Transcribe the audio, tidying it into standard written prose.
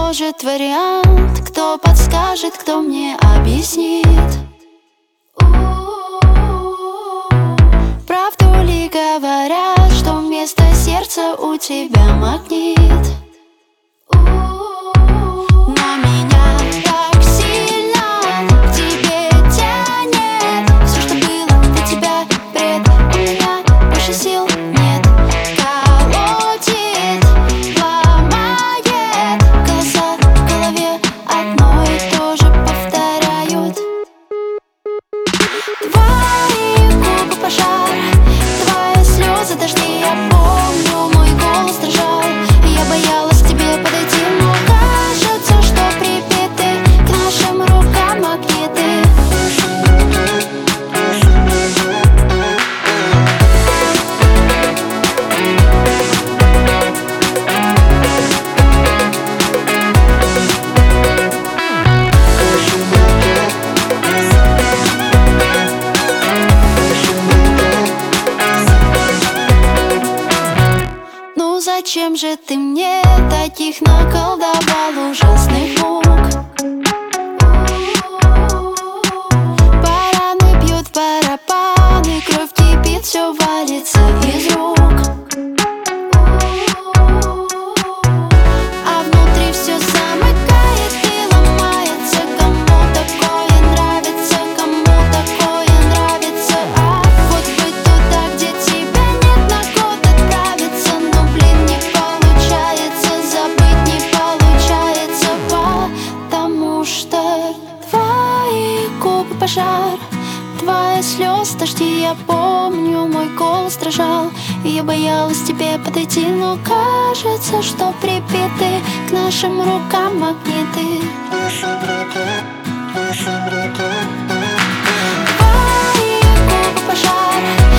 предложит вариант? Кто подскажет, кто мне объяснит? Правду ли говорят, что вместо сердца у тебя магнит? Но меня так сильно к тебе тянет. Все, что было до тебя, бред. У меня больше сил нет. Колотит, ломает. Голоса в голове одно и то же повторяют. Твои губы пожар, твои слезы дожди. Я помню, мой голос дрожал. Я боялась к тебе подойти, но кажется, что прибиты к нашим рукам магниты. Ну зачем же ты мне таких наколдовал ужасных мук? Бараны бьют барабаны, кровь кипит, все валится из рук. А внутри все замыкает и ломается. Кому такое нравится, кому такое нравится? А вот бы туда, где тебя нет, на год отправиться. Но, блин, не получается, забыть не получается. Потому что твои губы пожар, твои слезы дожди. Я помню, мой голос дрожал. И я боялась к тебе подойти, но кажется, что прибиты к нашим рукам магниты. Твои губы пожар,